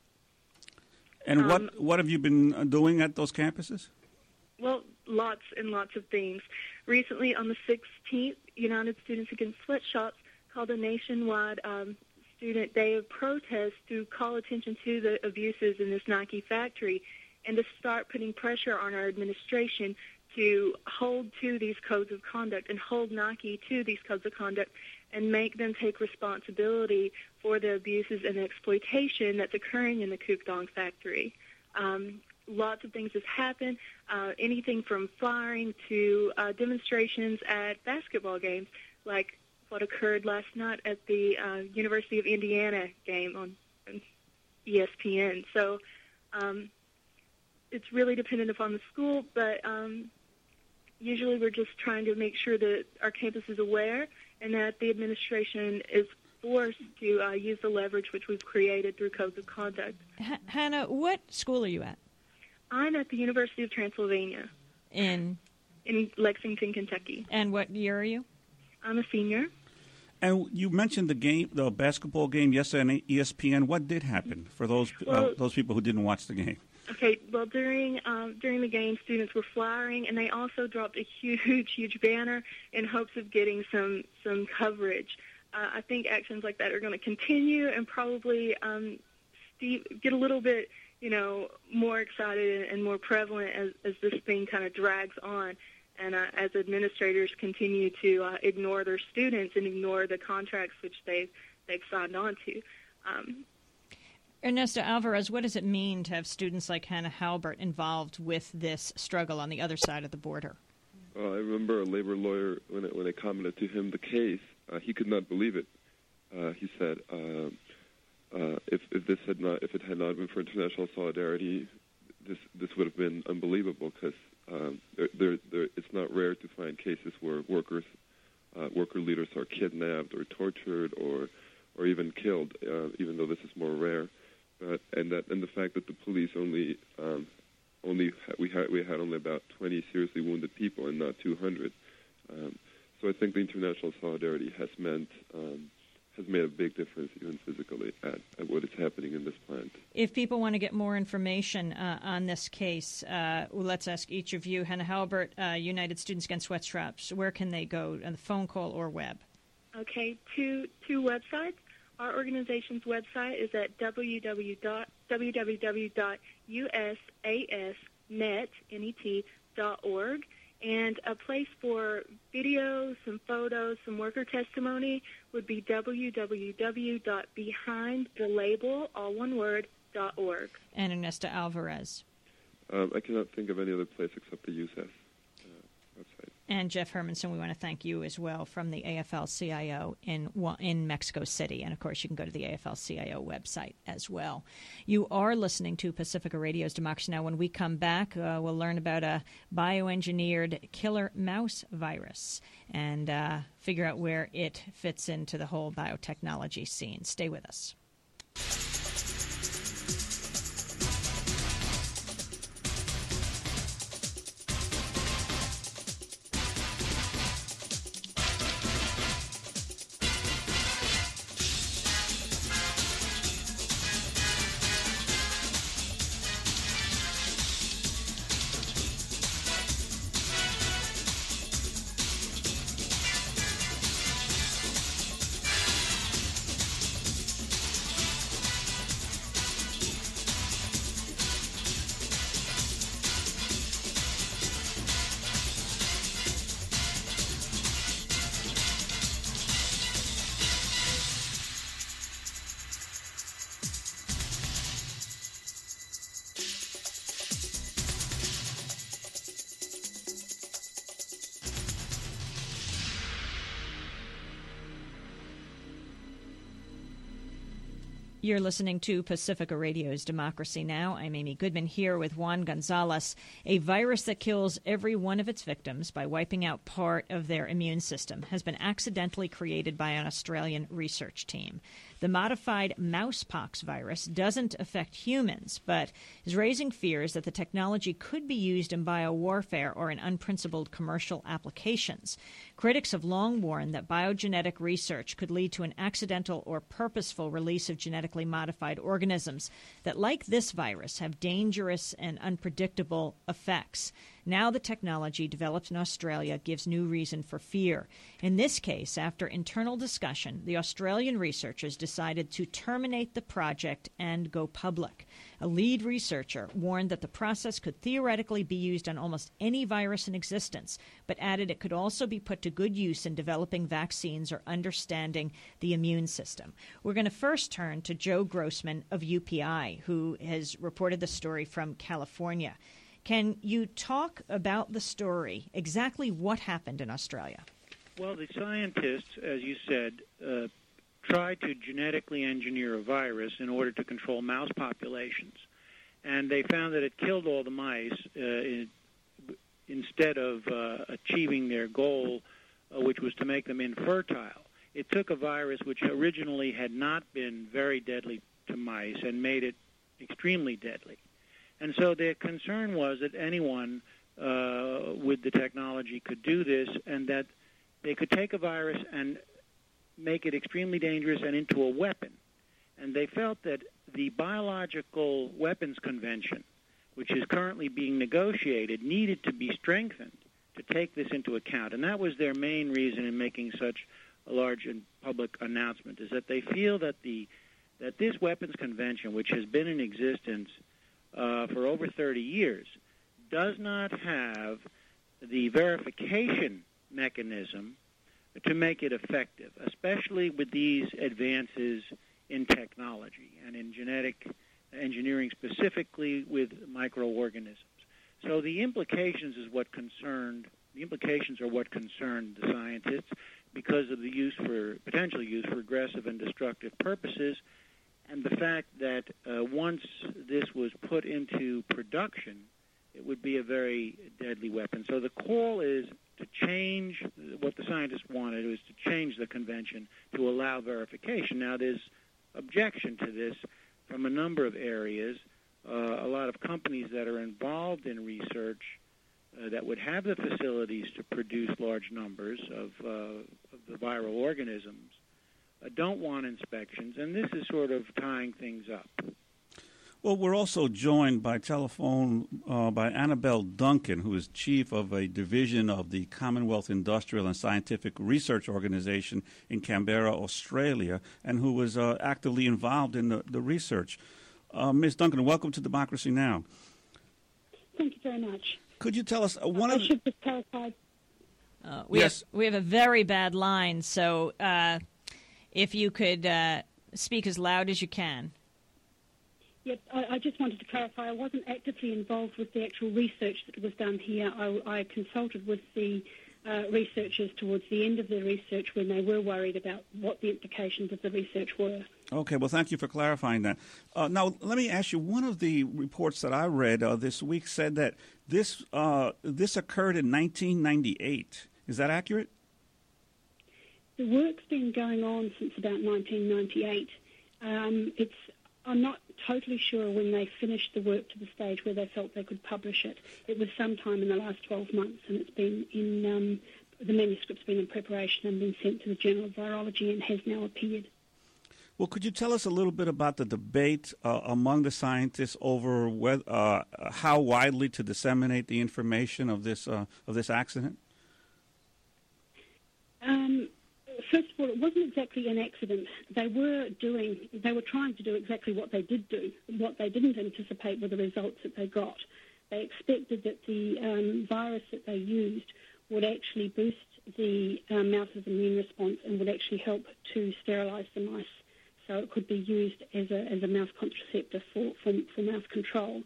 And what, Um, what have you been doing at those campuses? Well, lots and lots of things. Recently, on the sixteenth, United Students Against Sweatshops called a nationwide um, student day of protest to call attention to the abuses in this Nike factory and to start putting pressure on our administration to hold to these codes of conduct and hold Nike to these codes of conduct and make them take responsibility for the abuses and exploitation that's occurring in the Coop Dong factory. Um, lots of things have happened, uh, anything from firing to uh, demonstrations at basketball games, like what occurred last night at the uh, University of Indiana game on, on E S P N. So um, it's really dependent upon the school, but um, usually we're just trying to make sure that our campus is aware and that the administration is forced to uh, use the leverage which we've created through codes of conduct. H- Hannah, what school are you at? I'm at the University of Transylvania. In? In Lexington, Kentucky. And what year are you? I'm a senior. And you mentioned the game, the basketball game yesterday on E S P N. What did happen for those Well, uh, those people who didn't watch the game? Okay, well, during um, during the game, students were flying, and they also dropped a huge, huge banner in hopes of getting some, some coverage. Uh, I think actions like that are going to continue and probably um, Steve, get a little bit, you know, more excited and more prevalent as, as this thing kind of drags on. And uh, as administrators continue to uh, ignore their students and ignore the contracts which they've, they've signed on to. Um, Ernesto Alvarez, what does it mean to have students like Hannah Halbert involved with this struggle on the other side of the border? Well, I remember a labor lawyer, when I, when I commented to him the case, uh, he could not believe it. Uh, he said, uh, uh, if, if this had not, if it had not been for international solidarity, this this would have been unbelievable because um, there, there, there, it's not rare to find cases where workers, uh, worker leaders are kidnapped or tortured or or even killed, uh, even though this is more rare. But and that and the fact that the police only um, only ha- we had we had only about twenty seriously wounded people and not two hundred. Um, so I think the international solidarity has meant um, has made a big difference, even physically, at, at what is happening in this plant. If people want to get more information uh, on this case, uh, well, let's ask each of you. Hannah Halbert, uh, United Students Against Sweatshops, where can they go, on the phone call or web? Okay, two two websites. Our organization's website is at w w w dot u s a s net dot org, and a place for videos, some photos, some worker testimony would be w w w dot behind the label, all one word, dot org. And Ernesto Alvarez. Um, I cannot think of any other place except the U S S uh, website. And Jeff Hermanson, we want to thank you as well from the A F L C I O in in Mexico City. And, of course, you can go to the A F L C I O website as well. You are listening to Pacifica Radio's Democracy Now! When we come back, uh, we'll learn about a bioengineered killer mouse virus and uh, figure out where it fits into the whole biotechnology scene. Stay with us. You're listening to Pacifica Radio's Democracy Now! I'm Amy Goodman here with Juan Gonzalez. A virus that kills every one of its victims by wiping out part of their immune system has been accidentally created by an Australian research team. The modified mousepox virus doesn't affect humans, but is raising fears that the technology could be used in biowarfare or in unprincipled commercial applications. Critics have long warned that biogenetic research could lead to an accidental or purposeful release of genetically modified organisms that, like this virus, have dangerous and unpredictable effects. Now the technology developed in Australia gives new reason for fear. In this case, after internal discussion, the Australian researchers decided to terminate the project and go public. A lead researcher warned that the process could theoretically be used on almost any virus in existence, but added it could also be put to good use in developing vaccines or understanding the immune system. We're going to first turn to Joe Grossman of U P I, who has reported the story from California. Can you talk about the story, exactly what happened in Australia? Well, the scientists, as you said, uh, tried to genetically engineer a virus in order to control mouse populations. And they found that it killed all the mice uh, in, instead of uh, achieving their goal, uh, which was to make them infertile. It took a virus which originally had not been very deadly to mice and made it extremely deadly. And so their concern was that anyone uh, with the technology could do this, and that they could take a virus and make it extremely dangerous and into a weapon. And they felt that the Biological Weapons Convention, which is currently being negotiated, needed to be strengthened to take this into account. And that was their main reason in making such a large and public announcement, is that they feel that the that this weapons convention, which has been in existence Uh, for over thirty years, does not have the verification mechanism to make it effective, especially with these advances in technology and in genetic engineering, specifically with microorganisms. So the implications is what concerned, the implications are what concerned the scientists because of the use for, potential use for aggressive and destructive purposes, and the fact that uh, once this was put into production, it would be a very deadly weapon. So the call is to change, what the scientists wanted was to change the convention to allow verification. Now, there's objection to this from a number of areas. Uh, a lot of companies that are involved in research uh, that would have the facilities to produce large numbers of, uh, of the viral organisms don't want inspections, and this is sort of tying things up. Well, we're also joined by telephone uh, by Annabelle Duncan, who is chief of a division of the Commonwealth Industrial and Scientific Research Organization in Canberra, Australia, and who was uh, actively involved in the, the research. Uh, Miz Duncan, welcome to Democracy Now! Thank you very much. Could you tell us uh, one I of should just clarify. Uh, we yes. have we have a very bad line, so uh, if you could uh, speak as loud as you can. Yep, I, I just wanted to clarify. I wasn't actively involved with the actual research that was done here. I, I consulted with the uh, researchers towards the end of their research when they were worried about what the implications of the research were. Okay, well, thank you for clarifying that. Uh, now, let me ask you, one of the reports that I read uh, this week said that this uh, this occurred in nineteen ninety-eight. Is that accurate? The work's been going on since about nineteen ninety-eight. Um, it's I'm not totally sure when they finished the work to the stage where they felt they could publish it. It was sometime in the last twelve months, and it's been in um, the manuscript's been in preparation and been sent to the Journal of Virology and has now appeared. Well, could you tell us a little bit about the debate uh, among the scientists over whether, uh, how widely to disseminate the information of this uh, of this accident? Um, first of all, it wasn't exactly an accident. They were doing, they were trying to do exactly what they did do. What they didn't anticipate were the results that they got. They expected that the um, virus that they used would actually boost the uh, mouse's immune response and would actually help to sterilize the mice, so it could be used as a as a mouse contraceptive for, for, for mouse control.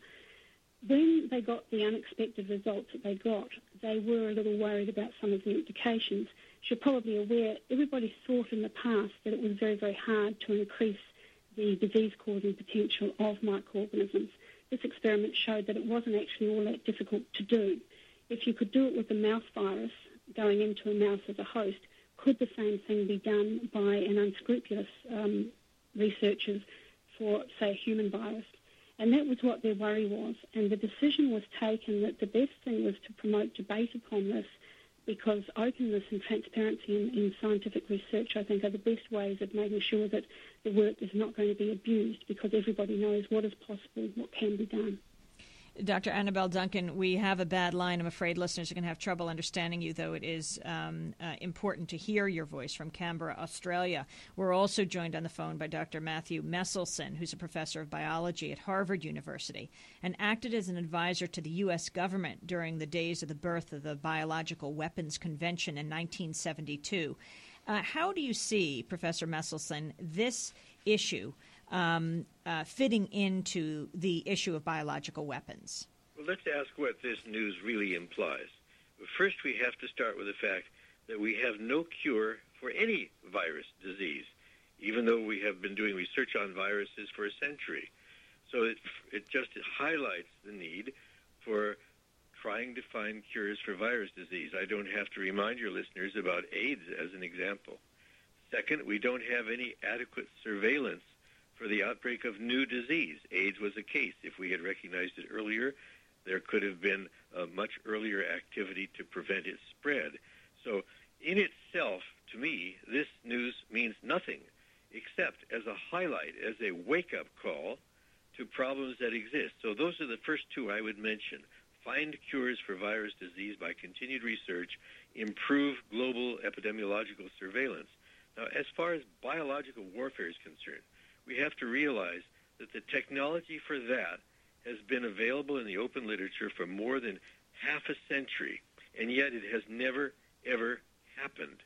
When they got the unexpected results that they got, they were a little worried about some of the implications. As you're probably aware, everybody thought in the past that it was very, very hard to increase the disease-causing potential of microorganisms. This experiment showed that it wasn't actually all that difficult to do. If you could do it with a mouse virus going into a mouse as a host, could the same thing be done by an unscrupulous um, researchers for, say, a human virus? And that was what their worry was. And the decision was taken that the best thing was to promote debate upon this, because openness and transparency in, in scientific research, I think, are the best ways of making sure that the work is not going to be abused, because everybody knows what is possible, what can be done. Doctor Annabelle Duncan, we have a bad line. I'm afraid listeners are going to have trouble understanding you, though it is um, uh, important to hear your voice from Canberra, Australia. We're also joined on the phone by Doctor Matthew Meselson, who's a professor of biology at Harvard University and acted as an advisor to the U S government during the days of the birth of the Biological Weapons Convention in nineteen seventy-two. Uh, how do you see, Professor Meselson, this issue Um, uh, fitting into the issue of biological weapons? Well, let's ask what this news really implies. First, we have to start with the fact that we have no cure for any virus disease, even though we have been doing research on viruses for a century. So it, it just highlights the need for trying to find cures for virus disease. I don't have to remind your listeners about AIDS as an example. Second, we don't have any adequate surveillance for the outbreak of new disease. AIDS was a case. If we had recognized it earlier, there could have been a much earlier activity to prevent its spread. So in itself, to me, this news means nothing except as a highlight, as a wake-up call to problems that exist. So those are the first two I would mention. Find cures for virus disease by continued research, improve global epidemiological surveillance. Now, as far as biological warfare is concerned, we have to realize that the technology for that has been available in the open literature for more than half a century, and yet it has never, ever happened.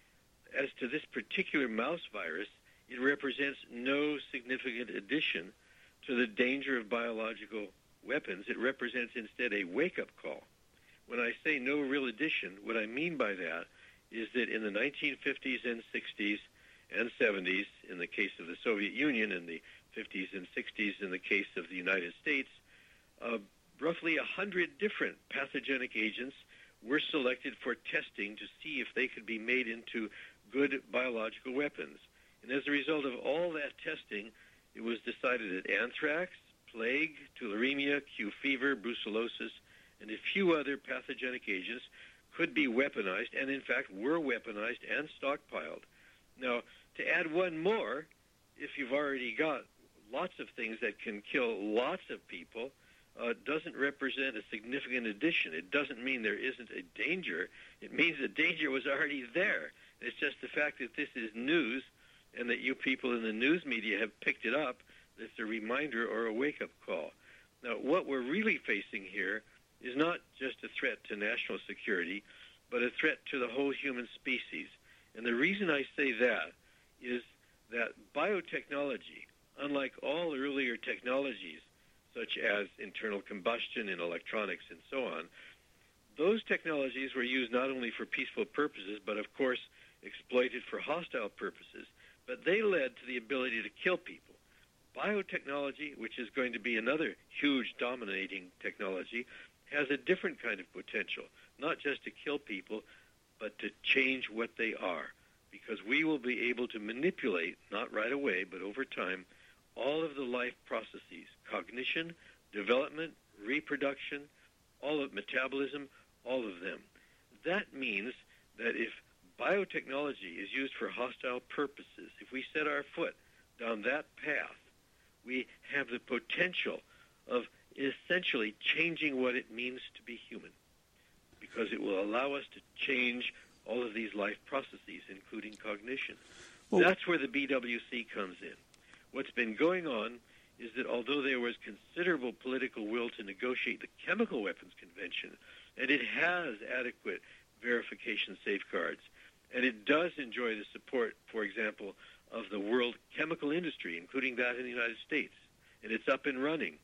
As to this particular mouse virus, it represents no significant addition to the danger of biological weapons. It represents instead a wake-up call. When I say no real addition, what I mean by that is that in the nineteen fifties and sixties and seventies, in the case of the Soviet Union, in the fifties and sixties, in the case of the United States, uh, roughly one hundred different pathogenic agents were selected for testing to see if they could be made into good biological weapons. And as a result of all that testing, it was decided that anthrax, plague, tularemia, Q fever, brucellosis, and a few other pathogenic agents could be weaponized, and in fact were weaponized and stockpiled. Now, to add one more, if you've already got lots of things that can kill lots of people, uh, doesn't represent a significant addition. It doesn't mean there isn't a danger. It means the danger was already there. It's just the fact that this is news and that you people in the news media have picked it up that's a reminder or a wake-up call. Now, what we're really facing here is not just a threat to national security, but a threat to the whole human species. And the reason I say that is that biotechnology, unlike all earlier technologies, such as internal combustion in electronics and so on, those technologies were used not only for peaceful purposes, but of course exploited for hostile purposes. But they led to the ability to kill people. Biotechnology, which is going to be another huge dominating technology, has a different kind of potential, not just to kill people, but to change what they are. because we will be able to manipulate, not right away, but over time, all of the life processes, cognition, development, reproduction, all of metabolism, all of them. That means that if biotechnology is used for hostile purposes, if we set our foot down that path, we have the potential of essentially changing what it means to be human, because it will allow us to change all of these life processes, including cognition. Well, that's where the B W C comes in. What's been going on is that although there was considerable political will to negotiate the Chemical Weapons Convention, and it has adequate verification safeguards, and it does enjoy the support, for example, of the world chemical industry, including that in the United States, and it's up and running.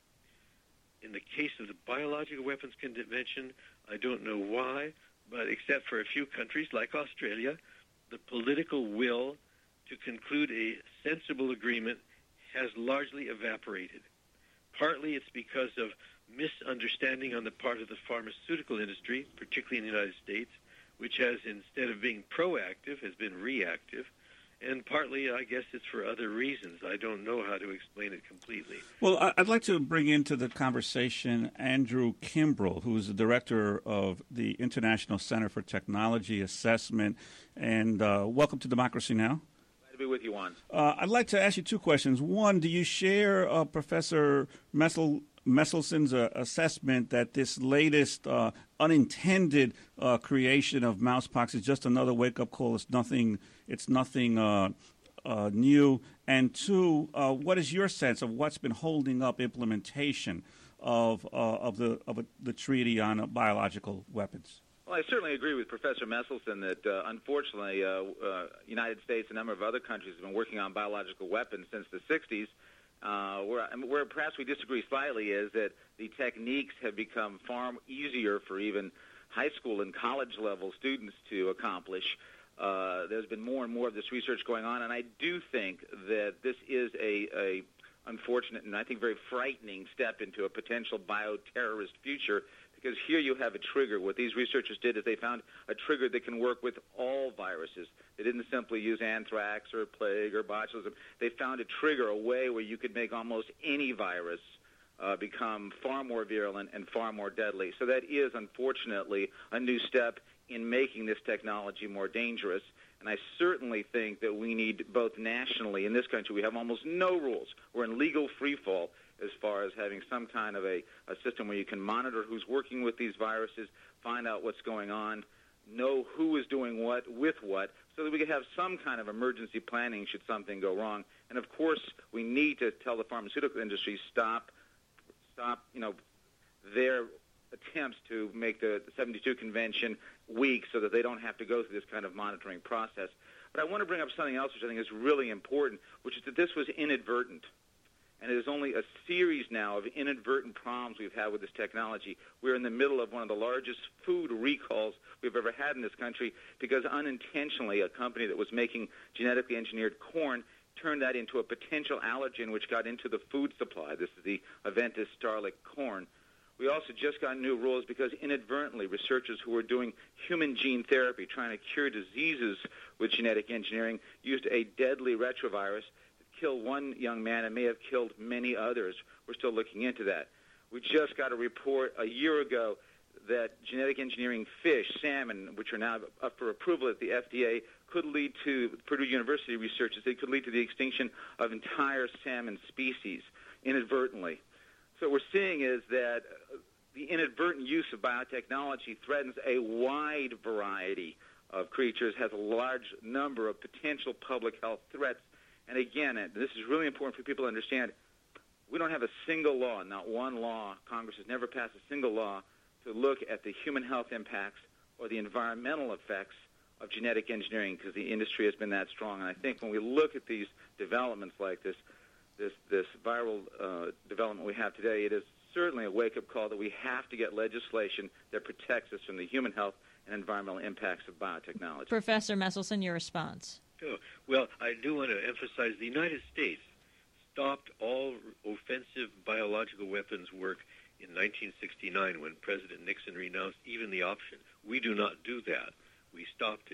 In the case of the Biological Weapons Convention, I don't know why, but except for a few countries like Australia, the political will to conclude a sensible agreement has largely evaporated. Partly it's because of misunderstanding on the part of the pharmaceutical industry, particularly in the United States, which has, instead of being proactive, has been reactive. And partly, I guess, it's for other reasons. I don't know how to explain it completely. Well, I'd like to bring into the conversation Andrew Kimbrell, who is the director of the International Center for Technology Assessment. And uh, welcome to Democracy Now! Glad to be with you, Juan. Uh, I'd like to ask you two questions. One, do you share uh, Professor Messel Messelson's uh, assessment that this latest uh, unintended uh, creation of mousepox is just another wake-up call? It's nothing. It's nothing uh, uh, new. And two, uh, what is your sense of what's been holding up implementation of uh, of the of a, the treaty on uh, biological weapons? Well, I certainly agree with Professor Messelson that, uh, unfortunately, uh, uh, United States and a number of other countries have been working on biological weapons since the sixties. Uh, where, where perhaps we disagree slightly is that the techniques have become far easier for even high school and college level students to accomplish. Uh, there's been more and more of this research going on, and I do think that this is a, a unfortunate and I think very frightening step into a potential bioterrorist future, because here you have a trigger. What these researchers did is they found a trigger that can work with all viruses. They didn't simply use anthrax or plague or botulism. They found a trigger, a way where you could make almost any virus uh, become far more virulent and far more deadly. So that is, unfortunately, a new step in making this technology more dangerous. And I certainly think that we need, both nationally, in this country, we have almost no rules. We're in legal freefall as far as having some kind of a, a system where you can monitor who's working with these viruses, find out what's going on, know who is doing what with what, so that we could have some kind of emergency planning should something go wrong. And, of course, we need to tell the pharmaceutical industry, stop, stop, you know, their attempts to make the seventy-two convention weak so that they don't have to go through this kind of monitoring process. But I want to bring up something else which I think is really important, which is that this was inadvertent. And it is only a series now of inadvertent problems we've had with this technology. We're in the middle of one of the largest food recalls we've ever had in this country because unintentionally a company that was making genetically engineered corn turned that into a potential allergen which got into the food supply. This is the Aventis Starlic corn. We also just got new rules because inadvertently researchers who were doing human gene therapy, trying to cure diseases with genetic engineering, used a deadly retrovirus killed one young man and may have killed many others. We're still looking into that. We just got a report a year ago that genetic engineering fish, salmon, which are now up for approval at the F D A, could lead to, Purdue University researchers, it could lead to the extinction of entire salmon species inadvertently. So what we're seeing is that the inadvertent use of biotechnology threatens a wide variety of creatures, has a large number of potential public health threats. And again, and this is really important for people to understand, we don't have a single law, not one law. Congress has never passed a single law to look at the human health impacts or the environmental effects of genetic engineering because the industry has been that strong. And I think when we look at these developments like this, this, this viral uh, development we have today, it is certainly a wake-up call that we have to get legislation that protects us from the human health and environmental impacts of biotechnology. Professor Messelson, your response. Oh, well, I do want to emphasize the United States stopped all offensive biological weapons work in nineteen sixty-nine when President Nixon renounced even the option. We do not do that. We stopped it.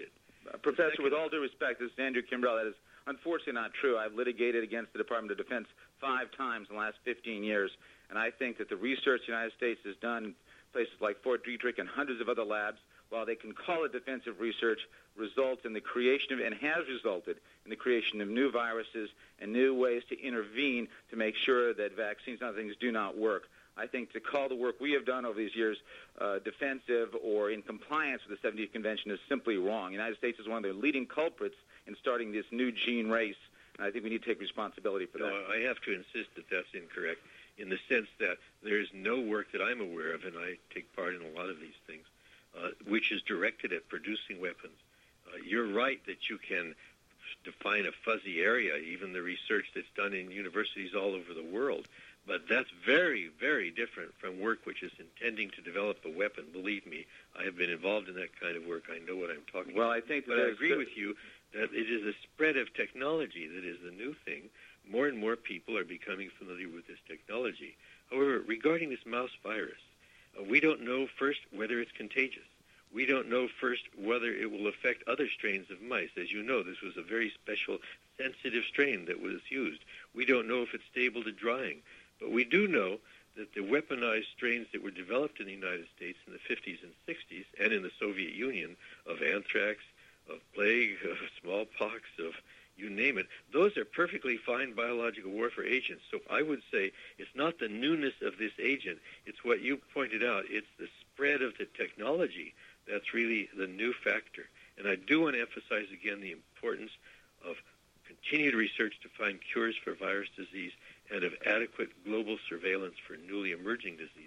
Uh, Professor, with all due respect, this is Andrew Kimbrell. That is unfortunately not true. I've litigated against the Department of Defense five times in the last fifteen years, and I think that the research the United States has done in places like Fort Detrick and hundreds of other labs, while they can call it defensive research, results in the creation of, and has resulted in the creation of new viruses and new ways to intervene to make sure that vaccines and other things do not work. I think to call the work we have done over these years uh, defensive or in compliance with the seventieth Convention is simply wrong. The United States is one of the leading culprits in starting this new gene race, and I think we need to take responsibility for no, that. I have to insist that that's incorrect, in the sense that there is no work that I'm aware of, and I take part in a lot of these things, uh, which is directed at producing weapons. Uh, you're right that you can define a fuzzy area, even the research that's done in universities all over the world. But that's very, very different from work which is intending to develop a weapon. Believe me, I have been involved in that kind of work. I know what I'm talking well, about. I think but I agree with you that it is the spread of technology that is the new thing. More and more people are becoming familiar with this technology. However, regarding this mouse virus, uh, we don't know first whether it's contagious. We don't know first whether it will affect other strains of mice. As you know, this was a very special, sensitive strain that was used. We don't know if it's stable to drying. But we do know that the weaponized strains that were developed in the United States in the fifties and sixties and in the Soviet Union of anthrax, of plague, of smallpox, of you name it, those are perfectly fine biological warfare agents. So I would say it's not the newness of this agent. It's what you pointed out. It's the spread of the technology that's really the new factor. And I do want to emphasize again the importance of continued research to find cures for virus disease and of adequate global surveillance for newly emerging diseases.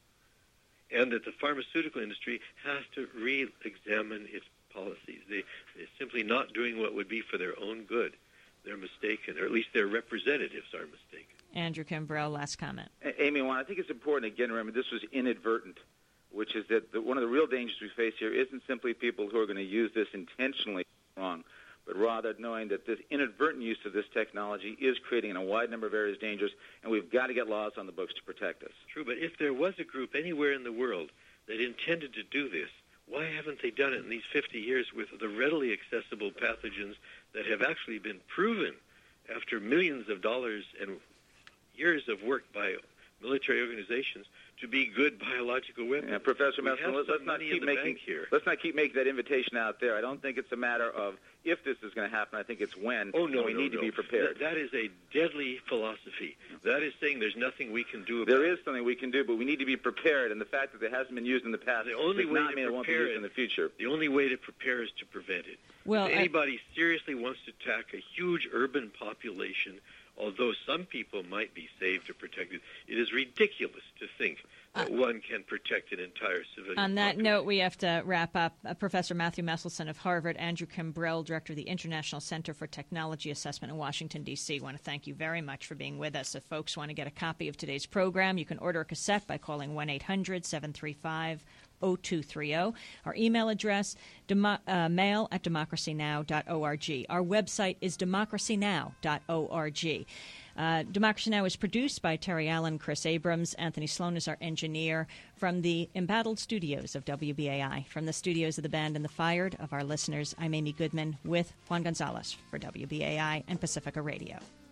And that the pharmaceutical industry has to re-examine its policies. They, they're simply not doing what would be for their own good. They're mistaken, or at least their representatives are mistaken. Andrew Kimbrell, last comment. A- Amy, well, I think it's important, again, to remember this was inadvertent, which is that the, one of the real dangers we face here isn't simply people who are going to use this intentionally wrong, but rather knowing that this inadvertent use of this technology is creating in a wide number of areas dangers, and we've got to get laws on the books to protect us. True, but if there was a group anywhere in the world that intended to do this, why haven't they done it in these fifty years with the readily accessible pathogens that have actually been proven after millions of dollars and years of work by military organizations to be good biological weapons? Yeah, Professor We Messlin, have let's, some let's not money in keep the making bank here. let's not keep making that invitation out there. I don't think it's a matter of if this is going to happen. I think it's when. Oh, no, and we no, need no. to be prepared. That, that is a deadly philosophy. That is saying there's nothing we can do about There it. is something we can do, but we need to be prepared. And the fact that it hasn't been used in the past The only does way not to mean it won't be prepare used it- in the future. The only way to prepare is to prevent it. Well, if I- anybody seriously wants to attack a huge urban population, although some people might be saved or protected, it is ridiculous to think that Uh, one can protect an entire civilian On that population. note, we have to wrap up. Uh, Professor Matthew Messelson of Harvard, Andrew Kimbrell, Director of the International Center for Technology Assessment in Washington, D C I want to thank you very much for being with us. If folks want to get a copy of today's program, you can order a cassette by calling one eight hundred seven three five oh two three oh. Our email address, demo- uh, mail at democracy now dot org. Our website is democracy now dot org. Uh, Democracy Now! Is produced by Terry Allen, Chris Abrams. Anthony Sloan is our engineer from the embattled studios of W B A I. From the studios of the Band and the Fired, of our listeners, I'm Amy Goodman with Juan Gonzalez for W B A I and Pacifica Radio.